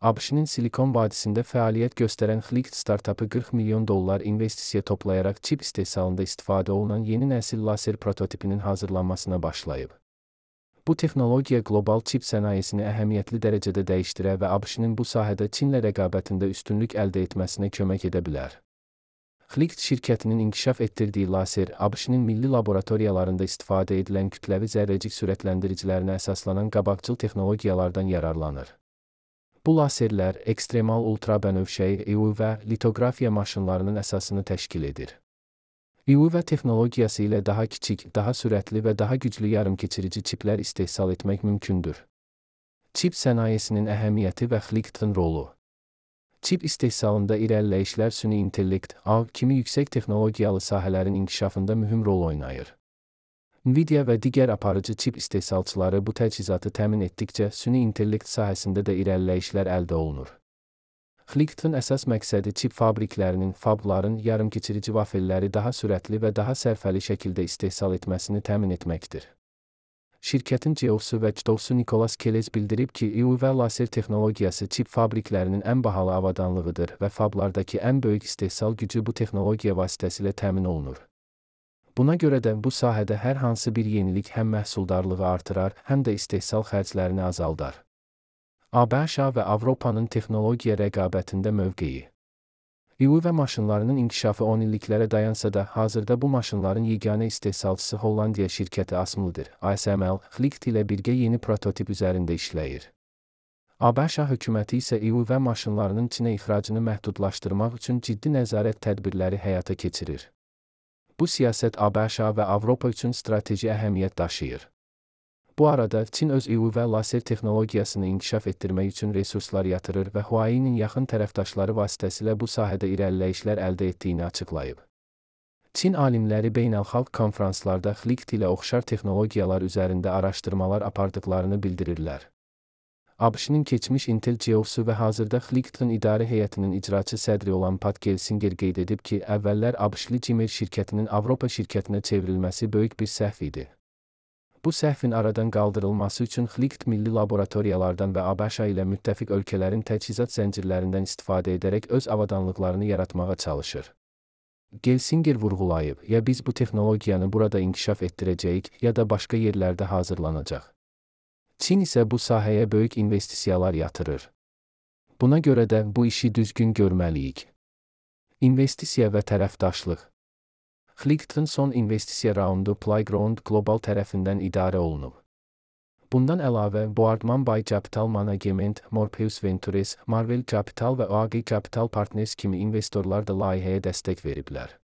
ABŞ-nin Silikon vadisində fəaliyyət göstərən Xlikt startapı $40 milyon investisiya toplayaraq çip istehsalında istifadə olunan yeni nəsil laser prototipinin hazırlanmasına başlayıb. Bu texnologiya qlobal çip sənayesini əhəmiyyətli dərəcədə dəyişdirə və ABŞ-nin bu sahədə Çinlə rəqabətində üstünlük əldə etməsinə kömək edə bilər. Xlikt şirkətinin inkişaf etdirdiyi laser, ABŞ-nin milli laboratoriyalarında istifadə edilən kütləvi zərrəcik sürətləndiricilərinə əsaslanan qabaqcıl texnologiyalardan yararlanır. Bu laserlər ekstremal ultrabənövşəyi EUV litografiya maşınlarının əsasını təşkil edir. EUV texnologiyası ilə daha kiçik, daha sürətli və daha güclü yarımkeçirici çiplər istehsal etmək mümkündür. Çip sənayesinin əhəmiyyəti və Xliktın rolu. Çip istehsalında irəliləyişlər süni intellekt, AI kimi yüksək texnologiyalı sahələrin inkişafında mühüm rol oynayır. Nvidia və digər aparıcı çip istehsalçıları bu təchizatı təmin etdikcə süni intellekt sahəsində də irəliləyişlər əldə olunur. Xliktın əsas məqsədi çip fabriklərinin, fabların yarımkeçirici vafelləri daha sürətli və daha sərfəli şəkildə istehsal etməsini təmin etməkdir. Şirkətin CEO-su və CTO-su Nikolas Kelez bildirib ki, EUV laser texnologiyası çip fabriklərinin ən bahalı avadanlığıdır və fablardakı ən böyük istehsal gücü bu texnologiya vasitəsilə təmin olunur. Buna görə də bu sahədə hər hansı bir yenilik həm məhsuldarlığı artırar, həm də istehsal xərclərini azaldar. ABŞ və Avropanın texnologiya rəqabətində mövqeyi. EUV maşınlarının inkişafı 10 illiklərə dayansa da, hazırda bu maşınların yeganə istehsalçısı Hollandiya şirkəti ASML-dir. ASML, Xlikt ilə birgə yeni prototip üzərində işləyir. ABŞ hökuməti isə EUV maşınlarının Çinə ixracını məhdudlaşdırmaq üçün ciddi nəzarət tədbirləri həyata keçirir. Bu siyasət ABŞ və Avropa üçün strateji əhəmiyyət daşıyır. Bu arada Çin öz EUV laser texnologiyasını inkişaf etdirmək üçün resurslar yatırır və Huawei-nin yaxın tərəfdaşları vasitəsilə bu sahədə irəliləyişlər əldə etdiyini açıqlayıb. Çin alimləri beynəlxalq konfranslarda Xlikt ilə oxşar texnologiyalar üzərində araşdırmalar apardıqlarını bildirirlər. ABŞ-nin keçmiş Intel CEO-su və hazırda Xliktın idarə heyətinin icraçı sədri olan Pat Gelsinger qeyd edib ki, əvvəllər ABŞ-lı Cimer şirkətinin Avropa şirkətinə çevrilməsi böyük bir səhv idi. Bu səhvin aradan qaldırılması üçün Xlikt milli laboratoriyalardan və ABŞ ilə müttəfiq ölkələrin təchizat zəncirlərindən istifadə edərək öz avadanlıqlarını yaratmağa çalışır. Gelsinger vurğulayıb, ya biz bu texnologiyanı burada inkişaf etdirəcəyik, ya da başqa yerlərdə hazırlanacaq. Çin isə bu sahəyə böyük investisiyalar yatırır. Buna görə də bu işi düzgün görməliyik. İnvestisiya və tərəfdaşlıq. Xliktın son investisiya raundu Playground Global tərəfindən idarə olunub. Bundan əlavə, Boardman Bay Capital Management, Morpheus Ventures, Marvel Capital və OAG Capital Partners kimi investorlar da layihəyə dəstək veriblər.